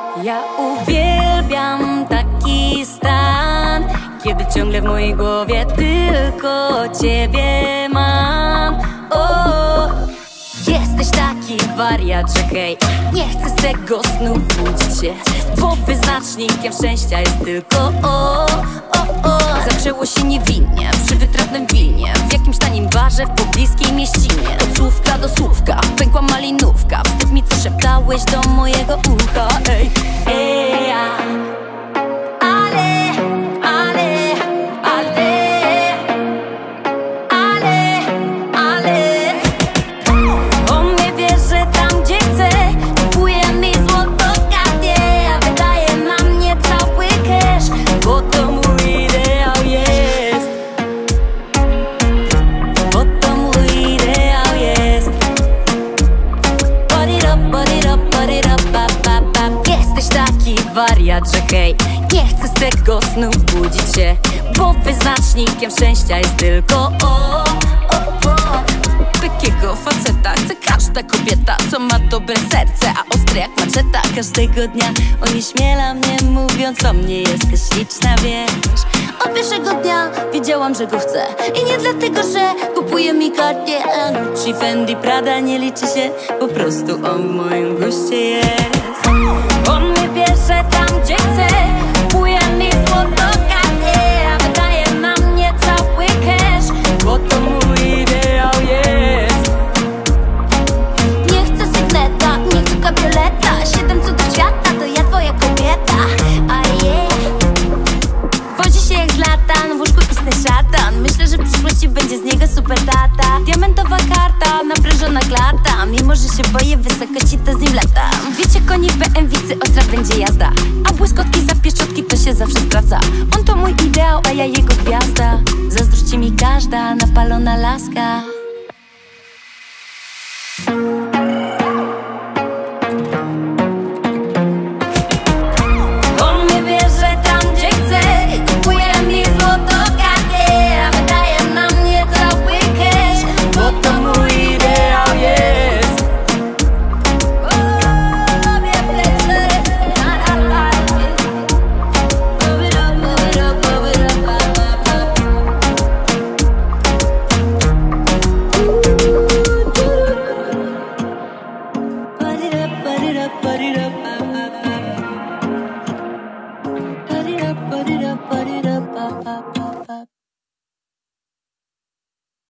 Ja uwielbiam taki stan, kiedy ciągle w mojej głowie tylko ciebie mam. Jesteś taki wariat, że hej, nie chcę z tego snu budzić się, bo wyznacznikiem szczęścia jest tylko Zaczęło się niewinnie, przy wytrawnym winie, w jakimś tanim barze w pobliskiej mieścinie. Od słówka do słówka, pękła malinówka, wstyd mi co szeptałeś do mojego ucha. Ej, on mnie bierze tam, gdzie chce, kupuje mi złoto gadnie, a wydaje na mnie cały cash, bo to mój ideał jest. Bo to mój ideał jest. Body up, jesteś taki wariat, że hej, nie chcę z tego snu budzić się, bo wyznacznikiem szczęścia jest tylko takiego faceta chce każda kobieta, co ma dobre serce, a ostre jak maczeta. Każdego dnia onieśmiela mnie, mówiąc o mnie jesteś śliczna, wiesz. Od pierwszego dnia wiedziałam, że go chcę, i nie dlatego, że kupuje mi Cartier, Gucci, Fendi, Prada nie liczy się, po prostu on w moim guście jest. On mnie bierze tam, gdzie chce, kupuje mi złoto Cartier, a wydaje na mnie cały cash, bo to mój ideał jest. Nie chcę sygneta, nie chcę kabrioleta, 7 cudów świata, to ja twoja kobieta. A wozi się jak zlatan, w łóżku pisny szatan. Myślę, że w przyszłości będzie z niego super tata. Diamentowa karta, naprężona klata, mimo że się boję wysokości, to z nim latam. Wiecie, koni BMW-cy, ostra będzie jazda, a błyskotki za pieszczotki to się zawsze sprawdza. On to mój ideał, a ja jego gwiazda. Zazdrości mi każda napalona laska.